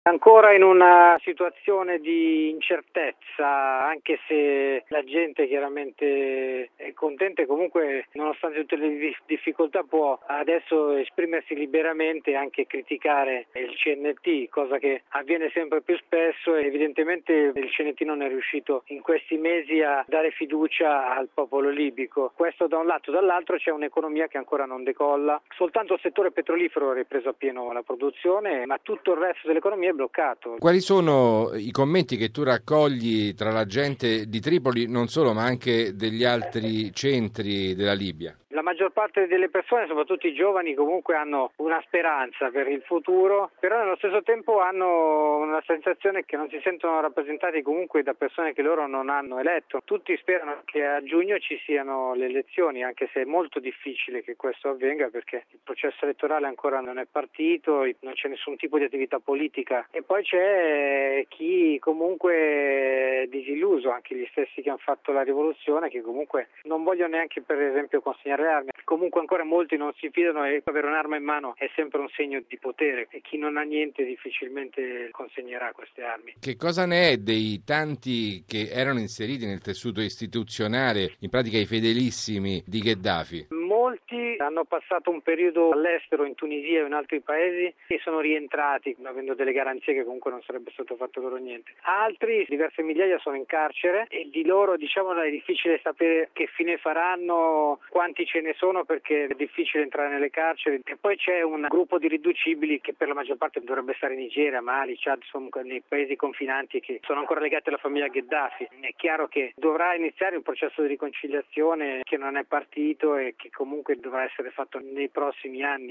Ancora in una situazione di incertezza, anche se la gente chiaramente è contenta e comunque nonostante tutte le difficoltà può adesso esprimersi liberamente e anche criticare il CNT, cosa che avviene sempre più spesso e evidentemente il CNT non è riuscito in questi mesi a dare fiducia al popolo libico. Questo da un lato, dall'altro c'è un'economia che ancora non decolla, soltanto il settore petrolifero ha ripreso appieno la produzione, ma tutto il resto dell'economia è bloccato. Quali sono i commenti che tu raccogli tra la gente di Tripoli, non solo, ma anche degli altri centri della Libia? La maggior parte delle persone, soprattutto i giovani, comunque hanno una speranza per il futuro, però nello stesso tempo hanno una sensazione che non si sentono rappresentati comunque da persone che loro non hanno eletto. Tutti sperano che a giugno ci siano le elezioni, anche se è molto difficile che questo avvenga perché il processo elettorale ancora non è partito, non c'è nessun tipo di attività politica e poi c'è chi comunque è disilluso, anche gli stessi che hanno fatto la rivoluzione, che comunque non vogliono neanche per esempio consegnare le armi. Comunque ancora molti non si fidano e avere un'arma in mano è sempre un segno di potere e chi non ha niente difficilmente consegnerà queste armi. Che cosa ne è dei tanti che erano inseriti nel tessuto istituzionale, in pratica i fedelissimi di Gheddafi? Molti hanno passato un periodo all'estero, in Tunisia o in altri paesi e sono rientrati avendo delle garanzie che comunque non sarebbe stato fatto loro niente. Altri, diverse migliaia, sono in carcere e di loro è difficile sapere che fine faranno, quanti ce ne sono perché è difficile entrare nelle carceri. E poi c'è un gruppo di riducibili che per la maggior parte dovrebbe stare in Nigeria, Mali, Chad, insomma nei paesi confinanti che sono ancora legati alla famiglia Gheddafi. È chiaro che dovrà iniziare un processo di riconciliazione che non è partito e che comunque dovrà essere fatto nei prossimi anni.